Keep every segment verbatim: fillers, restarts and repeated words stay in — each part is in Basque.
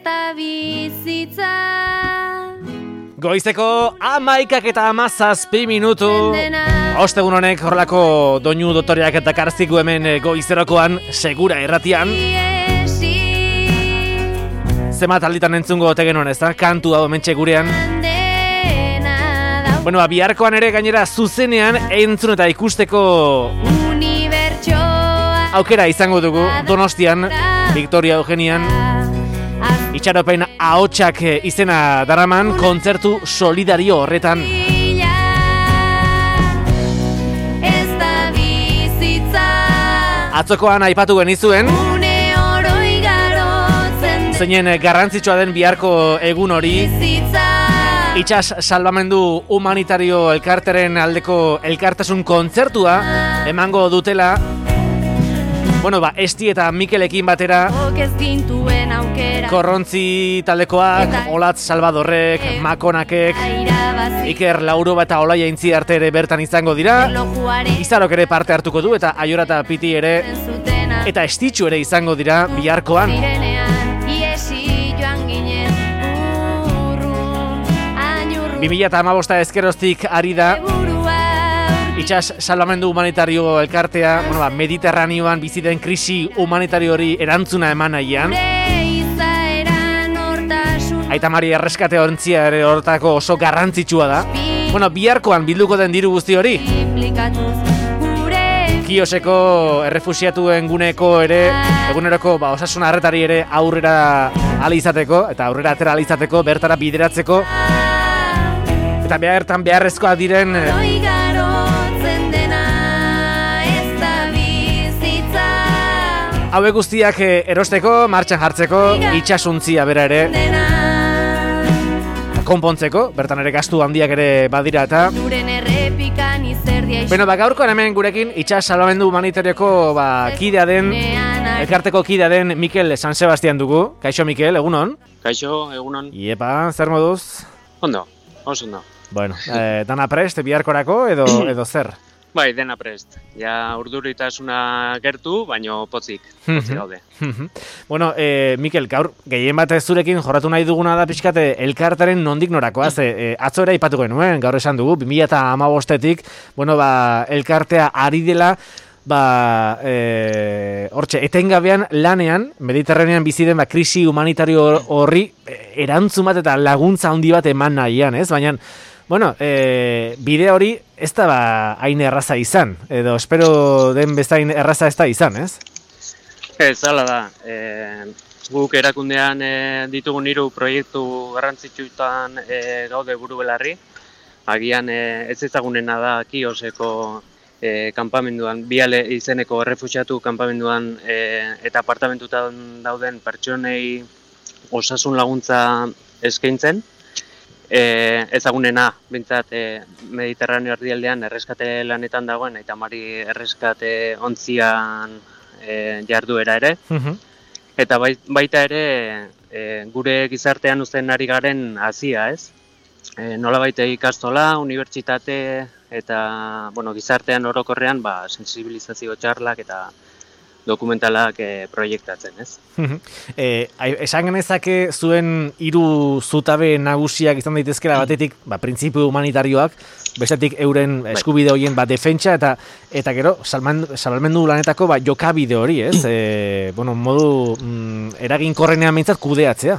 da bizitza. Goizeko amaikak eta amazazpi minutu. Ostegun honek horrelako doinu dotoreak eta karziku hemen goizerokoan segura erratian. Zemat alditan entzungo ote genuen, ez da? Kantu hau hemen txegurean. Bueno, biharkoan ere gainera zuzenean entzun eta ikusteko aukera izango dugu Donostian, Victoria Eugenian, itxaropen ahotsak izena daraman kontzertu solidario horretan. Atzokoan aipatu genizuen zeinen garrantzitsua den biharko egun hori, Itsas salbamendu humanitario elkarteren aldeko elkartasun kontzertua emango dutela. Bueno, ba, Esti eta Mikelekin batera Korrontzi taldekoak, Olatz Salvadorrek, Makonakek, Iker Lauro eta Olaia Intzi arte ere bertan izango dira. Izarok ere parte hartuko du eta Aiora eta Piti ere eta Estitxu ere izango dira biharkoan. bi mila hamabosta ezkeroztik ari da Itsas salbamendu humanitario elkartea, bueno, ba, Mediterraneoan bizi den krisi humanitario hori erantzuna eman nahian. Aita Mari erreskate ontzia ere hortako oso garrantzitsua da. Bueno, biharkoan bilduko den diru guzti hori Kioseko errefuxiatuen guneko ere eguneroko ba, osasun arretari ere aurrera ala izateko eta aurrera atera ala izateko bertara bideratzeko eta behartan beharrezkoa diren hauek guztiak erosteko, martxan jartzeko, itxasuntzia bera ere konpontzeko, bertan ere gastu handiak ere badira eta Beno, ba, gaurkoan hemen gurekin Itsas salbamendu humanitarioko ba, kidea den, elkarteko kidea den Mikel San Sebastian dugu. Kaixo Mikel, egunon? Kaixo, egunon. Iepa, zer moduz? Ondo, oso ondo. Bueno, eh, dana prest biharkorako edo, edo zer? Bai, dena prest. Ja urduritasuna gertu, baino potzik, potzik gaude. Bueno, eh, Mikel, gaur, gehien bat zurekin jorratu nahi duguna da pixkate elkartaren nondik norakoa. Ze, eh, atzo ere aipatu genuen, gaur esan dugu, bi mila hamabostetik, bueno, ba, elkartea ari dela, ba, e, hortxe, etengabean lanean, Mediterranean bizi den ba, krisi humanitario horri erantzun bat eta laguntza handi bat eman nahian, ez? Baina, bueno, e, bide hori ez da ba, hain erraza izan, edo espero den bezain erraza ez da izan, ez? Ez, hala da. E, guk erakundean e, ditugun hiru proiektu garrantzitsuetan e, gaude buru belarri. Agian e, ez ezagunena da Kioseko E, kanpamenduan, Biale izeneko errefuxiatu kanpamenduan e, eta apartamentutan dauden pertsonei osasun laguntza eskaintzen. E, ezagunena, bintzat, e, Mediterraneo erdialdean erreskate lanetan dagoen, eta Mari erreskate ontzian e, jarduera ere. Uh-huh. Eta baita ere e, gure gizartean uzten ari garen hazia, ez? E, nola baita ikastola, unibertsitate eta bueno, gizartean orokorrean ba, sensibilizazio txarlak eta dokumentalak e, proiektatzen, ez? e, esan genezake zuen hiru zutabe nagusiak izan daitezkela batetik, ba, printzipio humanitarioak, bestetik euren eskubide horien ba, defentsa eta eta gero salbamendu lanetako ba, jokabide hori, ez? E, bueno, modu mm, eraginkorrenean behintzat kudeatzea.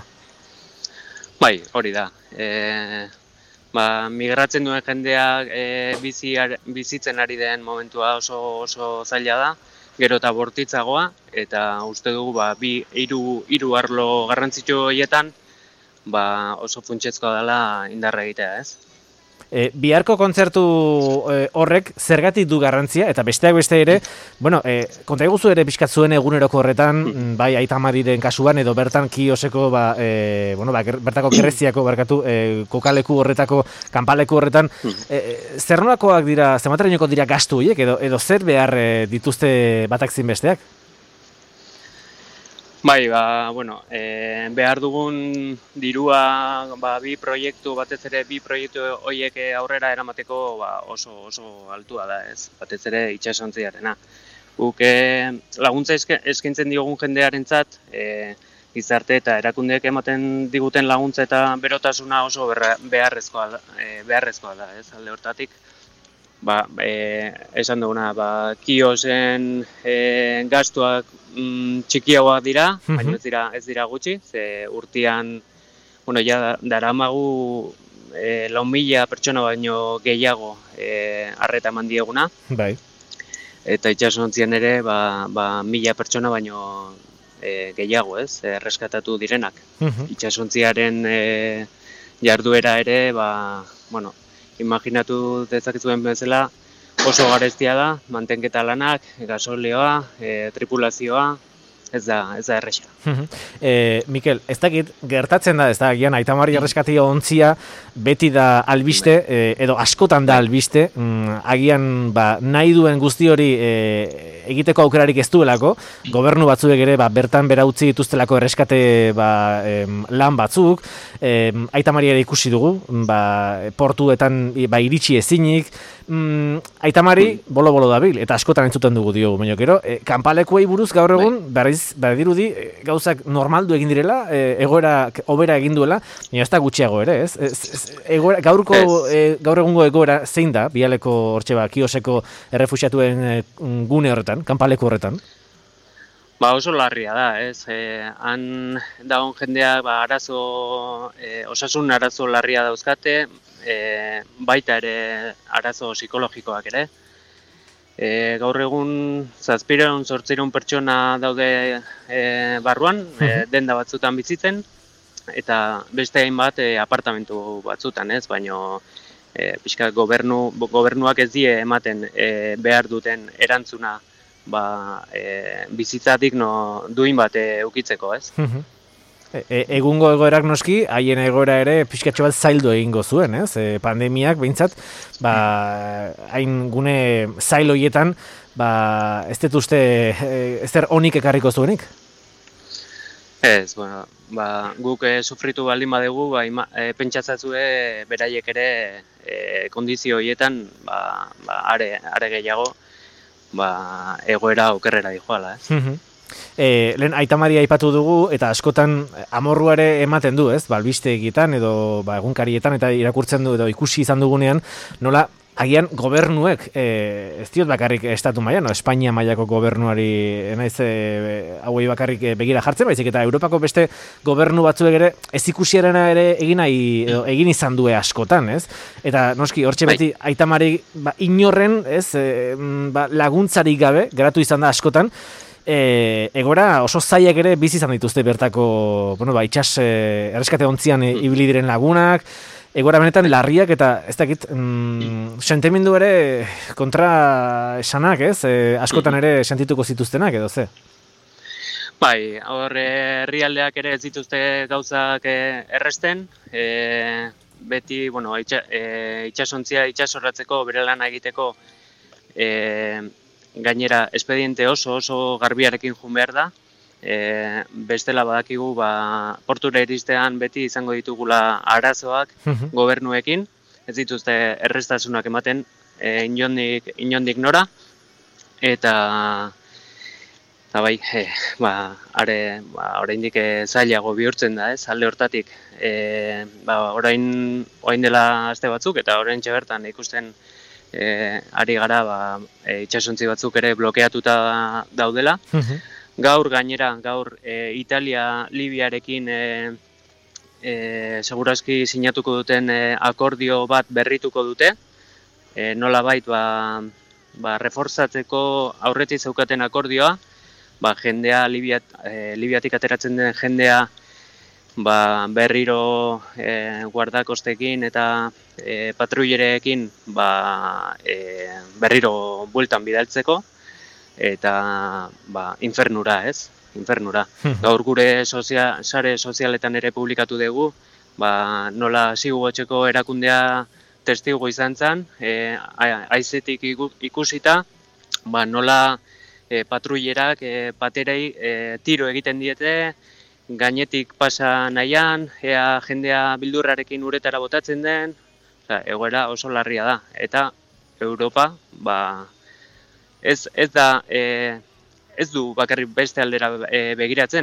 Bai, hori da. E... Ba, migratzen duen jendeak e, bizi, bizitzen ari den momentua oso oso zaila da, gero eta bortitzagoa, eta uste dugu ba, bi hiru hiru arlo garrantzitsu horietan ba, oso funtsezkoa dela indarra egitea, ez? E, biharko kontzertu e, horrek zergatik du garrantzia, eta besteak beste ere, bueno, e, konta eguzu ere pixkat zuen eguneroko horretan, bai Aita Mariren kasuan, edo bertan Kioseko, ba, e, bueno, ba, bertako Greziako, barkatu, e, kokaleku horretako, kanpaleku horretan, e, zer nolakoak dira, zematerainoko dira gastu horiek, edo, edo zer behar e, dituzte batak zin besteak? Bai, ba, bueno, e, behar dugun dirua ba, bi proiektu, batez ere bi proiektu horiek aurrera eramateko ba, oso oso altua da, ez, batez ere itsasontziarena. Guk e, laguntza eskaintzen diogun jendearentzat, e, gizarte eta erakundeek ematen diguten laguntza eta berotasuna oso berra, beharrezkoa, da, e, beharrezkoa da, ez alde hortatik. Ba, e, esan duguna, ba, kiosen e, gastuak mm, txikiagoak dira, baina ez dira, ez dira gutxi, ze urtean, bueno, ja daramagu e, lau mila pertsona baino gehiago e, arreta eman dieguna. Bai. Eta itsasontzien ere, ba, ba, mila pertsona baino e, gehiago, ez, erreskatatu direnak. Uh-huh. Itsasontziaren e, jarduera ere, ba, bueno, imaginatu dezakizuen bezala oso garestia da, mantenketa lanak, gasolioa, e, tripulazioa, ez da, ez da erresa. e, Mikel, ez dakit, gertatzen da, ez da, gian, Aita Mari erreskatia ontzia beti da albiste, e, edo askotan da albiste, mm, agian ba, nahi duen guzti hori e, egiteko aukerarik ez duelako, gobernu batzuek ere ba, bertan bera utzi dituztelako erreskate ba, em, lan batzuk, em, Aita Mari ere ikusi dugu, ba, portuetan ba, iritsi ezinik, mm, Aita Mari bolo-bolo dabil, eta askotan entzuten dugu diogu, baina gero, e, kanpalekuei buruz gaur egun, berriz, badirudi, e, gauzak normaldu egin direla, e, egoera hobera egin duela, baina ez da gutxiago ere, ez? ez, ez egoera, gaurko, e, gaur egungo egoera zein da, Bialeko hortxe ba, kioseko errefuxiatuen e, gune horretan, kanpaleku horretan? Ba oso larria da, ez? E, han dagoen jendeak ba, arazo, e, osasun arazo larria dauzkate, e, baita ere arazo psikologikoak ere. E, gaur egun zazpireun zortzireun pertsona daude e, barruan, e, denda batzutan bizitzen, eta beste hainbat e, apartamentu batzutan, ez? Baino e, pixka gobernu, gobernuak ez die ematen e, behar duten erantzuna ba, e, bizitzatik no, duin bat e, ukitzeko, ez? E, e, egungo egoerak noski, haien egoera ere pixkatxo bat zaildu egingo zuen, ez? E, pandemiak behintzat, ba, hain gune zail horietan, ba, ez dut uste, ez der honik ekarriko zuenik? Ez, bueno, ba, guk e, sufritu baldin badegu, ba, ima, e, pentsatzazue beraiek ere e, kondizio horietan, ba, ba, are, are gehiago, ba, egoera okerrera dijoala, ez? E, lehen Aita Mari aipatu dugu eta askotan amorruare ematen du, ez? Balbiste egietan edo ba, egunkarietan eta irakurtzen du edo ikusi izan dugunean, nola agian gobernuek, e, ez diot bakarrik estatu mailan, no? Espainia mailako gobernuari naiz e, hauei bakarrik begira jartzen, baizik eta Europako beste gobernu batzuek ere ez ikusiarena ere egin nahi edo egin izan due askotan, ez? Eta noski hortxe beti Aita Mari ba, inorren, ez? E, ba, laguntzarik gabe geratu izan da askotan. E, egora oso zaiak ere bizi izan dituzte bertako, bueno, ba, itxas e, erreskate ontzian e, ibili diren lagunak, egora benetan larriak eta ez dakit, mm, sentimendu ere kontra esanak, ez? E, askotan ere sentituko zituztenak edo ze? Bai, hor herrialdeak ere ez dituzte gauzak erresten, e, beti, bueno, itxa, e, itxasontzia itxasorratzeko, bere lana egiteko, e, gainera, espediente oso oso garbiarekin jun behar da. E, bestela badakigu, ba, portura iristean beti izango ditugula arazoak gobernuekin. Ez dituzte errestasunak ematen e, inondik, inondik nora. Eta, eta bai, e, ba, are, ba, oraindik zailago bihurtzen da, ez, alde hortatik. E, ba, orain, orain dela aste batzuk eta orain bertan ikusten E, ari gara ba, e, itxasontzi batzuk ere blokeatuta daudela. Uh-huh. Gaur gainera, gaur e, Italia, Libiarekin e, e, segurazki sinatuko duten e, akordio bat berrituko dute. E, nola bait, ba, ba, reforzatzeko aurretik zeukaten akordioa, ba, jendea, Libiat, e, Libiatik ateratzen den jendea, ba, berriro e, guardakostekin eta e, patrullerekin ba, e, berriro bueltan bidaltzeko eta ba, infernura, ez? Infernura. Gaur gure sozia, sare sozialetan ere publikatu dugu, ba, nola Sigugotxeko erakundea testigu izan zen, e, aizetik ikusita, ba, nola e, patrullerak e, paterei e, tiro egiten diete, gainetik pasa nahian, ea jendea bildurrarekin uretara botatzen den, oza, egoera oso larria da. Eta Europa, ba, ez, ez da, e, ez du bakarrik beste aldera e, begiratzen,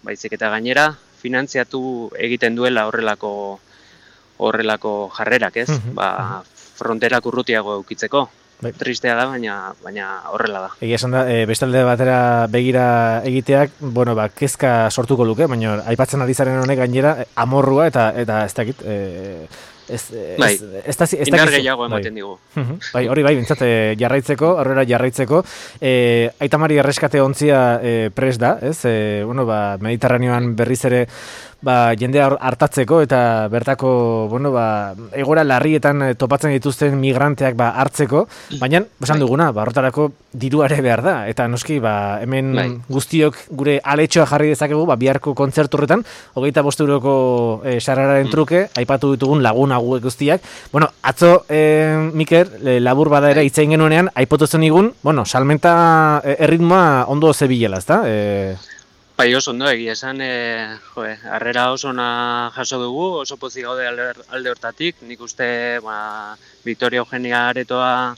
baizik eta gainera finantziatu egiten duela horrelako horrelako jarrerak, ez? Ba, fronterak urrutiago eukitzeko. Bai. Tristea da, baina baina horrela da. Egia esan da, e, bestalde batera begira egiteak, bueno, ba, kezka sortuko luke, baina aipatzen ari zaren honek gainera amorrua eta eta ez dakit, e, ez bai. ez ez da indar gehiago ematen digu. Bai, hori bai, bintzat jarraitzeko, aurrera jarraitzeko, eh Aita Mari erreskate ontzia e, pres da, ez? E, bueno, ba, Mediterraneoan berriz ere ba, jendea hartatzeko eta bertako, bueno, ba, egoera larrietan topatzen dituzten migranteak ba, hartzeko, baina, esan duguna, ba, horretarako diru ere behar da, eta noski, ba, hemen bai. Guztiok gure aletxoa jarri dezakegu, ba, biharko kontzertu horretan, hogeita bost euroko e, sarreraren truke, aipatu ditugun lagun hauek guztiak. Bueno, atzo, e, Mikel, e, labur bada ere hitzain genuenean, aipatu zen igun, bueno, salmenta e, erritmoa ondo zebilela, ezta? E... Bai, oso ondo, egia esan, e, joe, harrera oso ona jaso dugu, oso pozik gaude alde, alde hortatik, nik uste, ba, Victoria Eugenia aretoa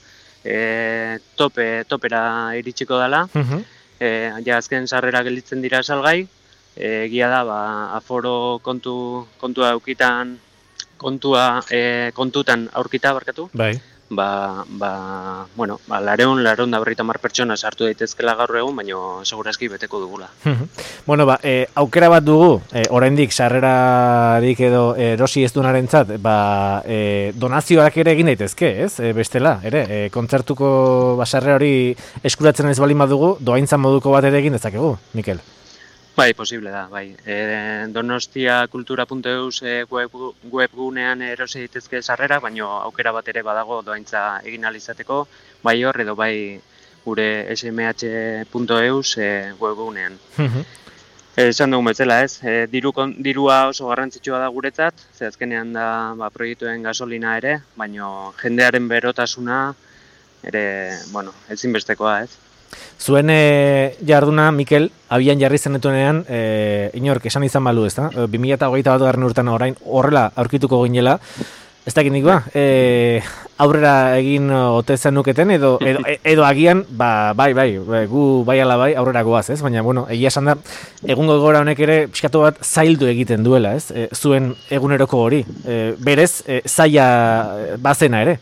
e, tope, topera iritsiko dela, uh-huh. e, ja azken sarrera gelditzen dira salgai, e, egia da, ba, aforo kontu, kontua aukitan, kontua, e, kontutan aurkita barkatu, bai. Ba, ba, bueno, ba, lareun, lareun da berrita mar pertsona sartu daitezkela gaur egun, baina segurazki beteko dugula. Bueno, ba, e, aukera bat dugu, e, oraindik sarrerarik edo erosi ez duenarentzat, ba, e, donazioak ere egin daitezke, ez? E, bestela, ere, e, kontzertuko ba, sarrera hori eskuratzen ez balin badugu, doaintzan moduko bat ere egin dezakegu, Mikel. Bai, posible da, bai. E, donostiakultura puntu eus e, web, webgunean erosi daitezke sarrera, baina aukera bat ere badago doaintza egin ahal izateko, bai hor edo bai gure ese eme hache puntu eus e, webgunean. Uh-huh. Esan dugun bezala, ez? E, diru, dirua oso garrantzitsua da guretzat, ze azkenean da ba, proiektuen gasolina ere, baina jendearen berotasuna ere, bueno, ezinbestekoa, ez? Zuen e, jarduna, Mikel, abian jarri zenetuenean, e, inork esan izan balu, ez da? bi mila hogeita bat garren urtean orain horrela aurkituko ginela, ez dakit nik ba, e, aurrera egin ote zenuketen, edo, edo, edo agian, ba, bai, bai, gu bai ala bai, aurrera goaz, ez? Baina, bueno, egia esan da, egungo gora honek ere, pixkatu bat, zaildu egiten duela, ez? E, zuen eguneroko hori, e, berez, e, zaila bazena ere.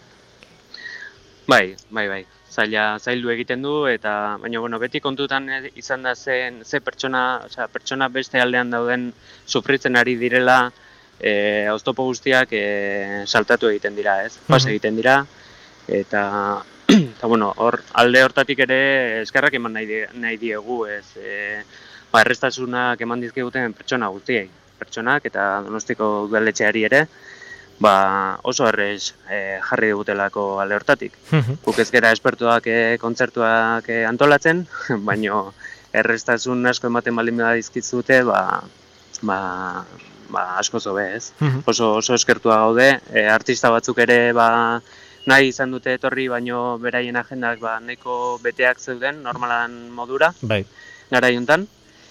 Bai, bai, bai. Zaila, zaildu egiten du, eta baina bueno, beti kontutan izan da zen ze pertsona, osea, pertsona beste aldean dauden sufritzen ari direla, e, oztopo guztiak e, saltatu egiten dira, ez? Pas egiten dira, eta, eta bueno, hor, alde hortatik ere eskerrak eman nahi, nahi diegu, ez? E, ba, errestasunak eman dizkiguten pertsona guztiei, pertsonak eta Donostiko udaletxeari ere, ba, oso errez e, jarri dugutelako alde hortatik. Guk ez gera espertuak e, kontzertuak e, antolatzen, baina erreztasun asko ematen baldin da dizkizute, ba, ba, ba asko zobe, ez? Oso, oso eskertua gaude, e, artista batzuk ere ba, nahi izan dute etorri, baino beraien agendak ba, nahiko beteak zeuden, normalan modura, bai. Garaiuntan.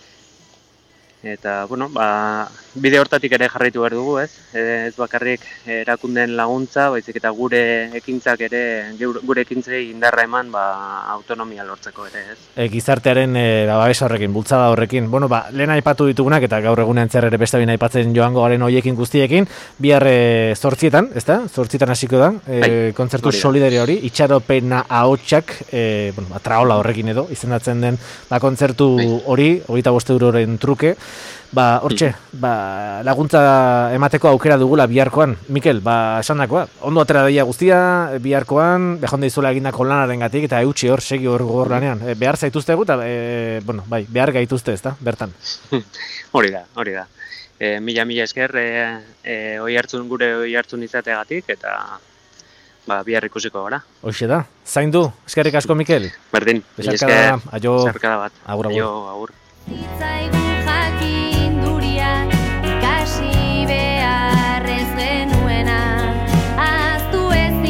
Eta, bueno, ba, bide hortatik ere jarraitu behar dugu, ez? Ez bakarrik erakundeen laguntza, baizik eta gure ekintzak ere, gure ekintzei indarra eman, ba, autonomia lortzeko ere, ez? E, gizartearen e, babes horrekin, bultzada horrekin. Bueno, ba, lehen aipatu ditugunak, eta gaur egunean zer ere beste bina aipatzen joango garen hoiekin guztiekin, bihar e, zortzietan, ez da? Zortzietan hasiko da, e, bai, kontzertu solidario hori, itxaropena ahotsak, e, bueno, ba, traola horrekin edo, izendatzen den, ba, kontzertu hori, hogeita bost euroren truke. Ba, hortxe, ba, laguntza emateko aukera dugula biharkoan. Mikel, ba, esan dakoa, ondo atera daia guztia, biharkoan, behonde izuela egindako lanaren gatik, eta eutxi hor, segi hor gogor lanean. E, behar zaituztegu, eta, e, bueno, bai, behar gaituzte, ez da, bertan. Hori da, hori da. E, mila, mila esker, e, e, oi hartzun, gure oi hartzun izateagatik, eta ba, bihar ikusiko gara. Hoxe da, zain du, eskerrik asko, Mikel. Berdin, besarkada, aio, besarkada bat. Agur, agur. Aio, agur. Zitzaigun jakin